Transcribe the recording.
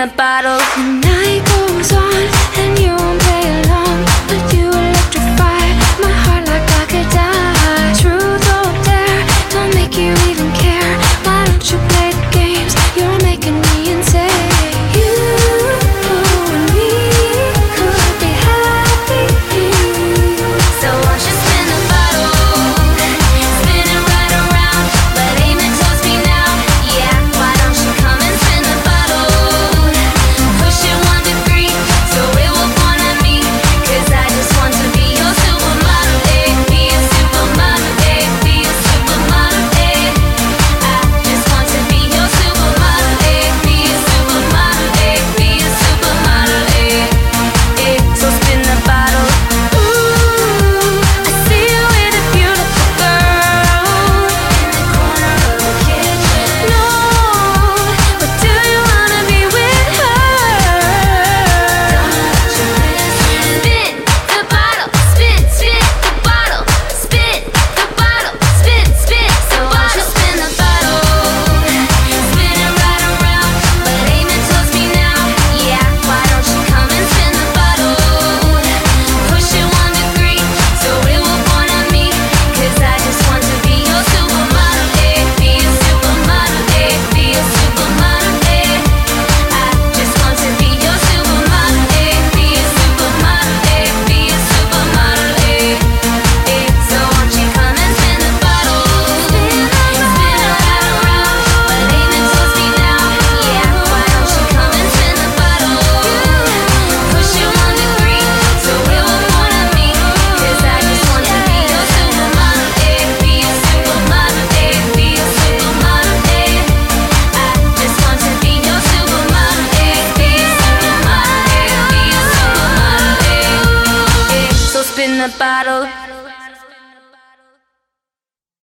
the bottle. The night goes on and you won't play along, but you electrify my heart like I could die. Truth or dare, don't make you even care. Why don't you play the games? You're making me insane. You and me could be happy. So won't you spin the bottle, spin it right around, but aim it towards me now. Yeah, why don't you come and spin the bottle? Push it 1 to 3, so it will point at me. 'Cause I just want to be your supermodel, eh? Be a supermodel, eh? Be a supermodel, eh? I just want to be your supermodel, eh? Be a supermodel, eh? Be a supermodel, eh? So spin the bottle. Ooh, I see you with a beautiful girl in the corner of the kitchen. No, but do you wanna be with her? Don't let your wrist spin the bottle, spin, spin the bottle, spin the bottle, spin, spin. So won't you spin the bottle, spin it right around, but aim it towards me now. Yeah, why don't you come and spin the bottle? Push it 1 to 3, so it will point at me. 'Cause I just want to be your supermodel, eh? Be a supermodel, eh? Be a supermodel, eh? I just want to be your supermodel, eh? Be a supermodel, eh? Be a supermodel, eh? So won't you come and spin the bottle, spin it right around, but aim it towards me now. Yeah, why don't you come and spin the bottle? Push it 1 to 3, so it will point at me. 'Cause I just want to be your supermodel, eh? Be a supermodel, eh? Be a supermodel, eh? I just want to be your supermodel, eh? Be a supermodel, eh? Be a supermodel, eh? So spin the bottle.